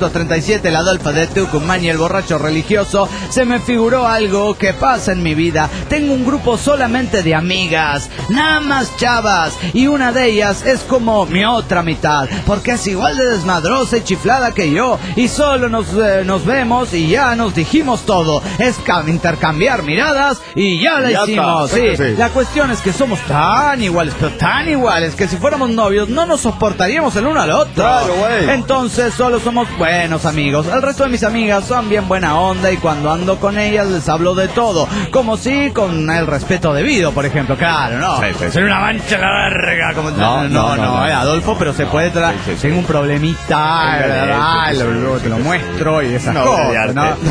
1837, la Adolfa de Tucumán y el borracho religioso. Se me figuró algo que pasa en mi vida. Tengo un grupo solamente de amigas, nada más chavas, y una de ellas es como mi otra mitad, porque es igual de desmadrosa y chiflada que yo, y solo nos vemos y ya nos dijimos todo. Es intercambiar miradas y ya la hicimos. Sí. La cuestión es que somos tan iguales, pero tan iguales, que si fuéramos novios no nos soportaríamos el uno al otro.
Claro, güey.
Entonces solo somos buenos amigos. El resto de mis amigas son bien buena onda y cuando ando con ellas les hablo de todo, como si con el respeto debido, por ejemplo. Claro, no. Soy una mancha la verga. Como... No, Adolfo, pero se puede traer. Tengo un problemita, te lo muestro y esas cosas, ¿no?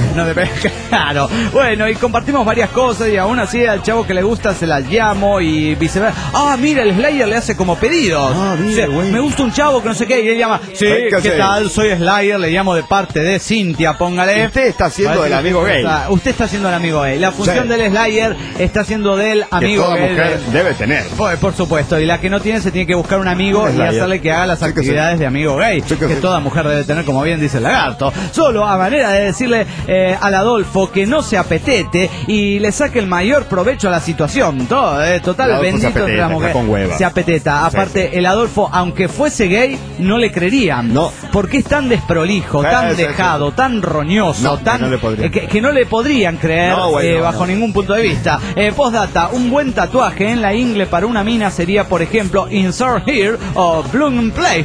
Claro. Bueno, y compartimos varias cosas y aún así al chavo que le gusta se las llamo y viceversa. Mira, el Slayer le hace como pedidos.
Mira,
me gusta un chavo que no sé qué y él llama. Sí, ¿qué tal? Soy Slayer, le llamo de parte de Cintia, póngale.
Usted está haciendo el amigo gay.
Usted está haciendo el amigo gay. La función del Slayer está haciendo del amigo
que toda
gay.
Mujer debe tener.
Por supuesto, y la que no tiene se tiene que buscar un amigo y hacerle que haga las actividades de amigo gay, que toda mujer debe tener, como bien dice el lagarto. Solo a manera de decirle al Adolfo que no se apetete y le saque el mayor provecho a la situación. Total, bendito de la mujer. Se apeteta. Aparte, el Adolfo, aunque fuese gay, no le creerían. No. Porque es tan desprolijo, tan dejado, tan roñoso, que no le podrían creer bajo ningún punto de vista. Postdata, un buen tatuaje en la ingle para una mina sería, por ejemplo, Insert Here o Bloom and Play.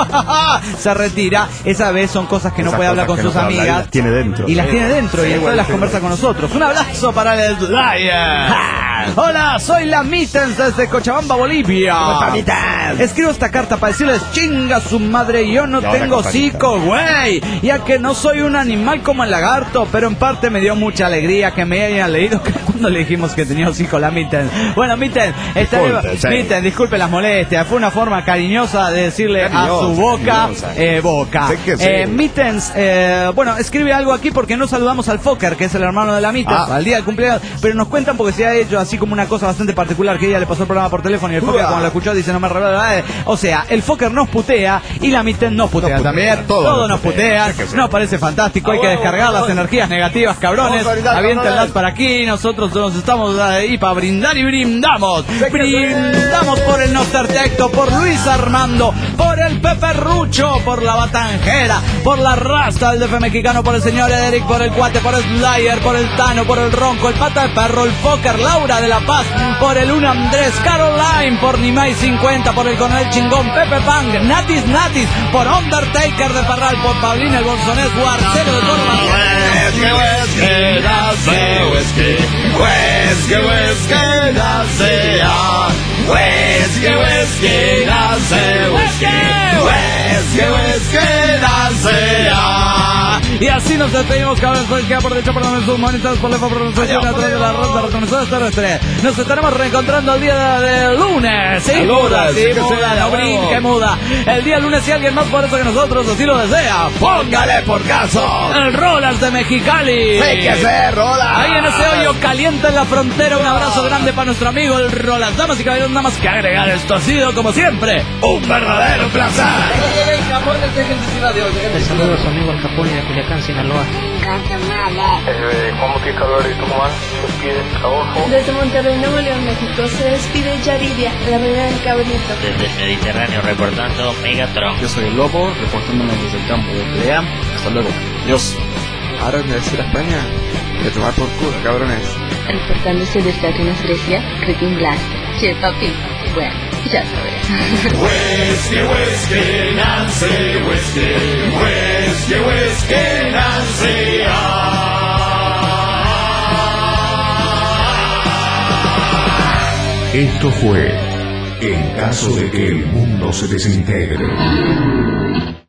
Se retira. Esa vez son cosas que no puede hablar con sus amigas.
Las tiene dentro.
Y las tiene dentro y después las conversa con nosotros. Un abrazo para el Slayer. Hola, soy la Mittens desde Cochabamba, Bolivia. Escribo esta carta para decirles chinga su madre, yo no tengo hocico, güey. Ya que no soy un animal como el lagarto, pero en parte me dio mucha alegría que me hayan leído cuando le dijimos que tenía hocico la Mittens. Bueno, Mittens, disculpe las molestias, fue una forma cariñosa de decirle a su boca, boca. Mittens, escribe algo aquí porque no saludamos al Fokker, que es el hermano de la Mittens, al día del cumpleaños, pero nos cuentan porque se ha hecho así como una cosa bastante particular, que ella le pasó el programa por teléfono y el Fokker cuando lo escuchó dice no me revela. O sea, el Fokker nos putea y la Mittens nos putea también. Todo nos putea. Nos parece fantástico, hay que descargar las energías negativas, cabrones. Aviéntenlas para aquí, nosotros nos estamos ahí para brindar y brindamos. Brindamos por el Nostertecto, por Luis Armando, por el Pepe Rucho, por la Batanjera, por la Rasta del DF mexicano, por el señor Eric, por el Cuate, por el Slayer, por el Tano, por el Ronco, el Pata de Perro, el Fokker, Laura Mora de La Paz, por el Una Andrés, Caroline, por Nimay 50, por el Coronel Chingón, Pepe Pang, Natis, por Undertaker de Parral, por Paulina el Bolsonés, Guarcero de Córdoba. Y así nos despedimos, cabrón. Queda por dicho, perdón, sus manitas por la pronunciación a través de la ronda reconocida terrestre. Nos estaremos reencontrando el día de lunes. Sí, muda, no brinque, muda. El día lunes, si alguien más por eso que nosotros así lo desea, póngale por caso. El Rolas de Mexicali.
Sí que se rola.
Ahí en ese hoyo caliente en la frontera. Un abrazo grande para nuestro amigo el Rolas. Damas y caballeros, nada más que agregar. Esto ha sido, como siempre, un verdadero placer.
Saludos a su amigo el Capone de Culiacán, Sinaloa.
Juan Bautista Álvarez de Tucumán, se despide Adolfo.
Desde Monterrey, Nuevo León, México, se despide Yaridia, la reina del cabrito.
Desde el Mediterráneo, reportando Megatron.
Yo soy el Lobo, reportándome desde el campo de pelea. Hasta luego. Dios.
Ahora me decir a España, de tomar por culo, cabrones.
Reportándose desde Atenas, Grecia, Cretin Black. Che, papi, bueno, ya sabes.
Whiskey, Nancy, whiskey, Nancy.
Esto fue En caso de que el mundo se desintegre.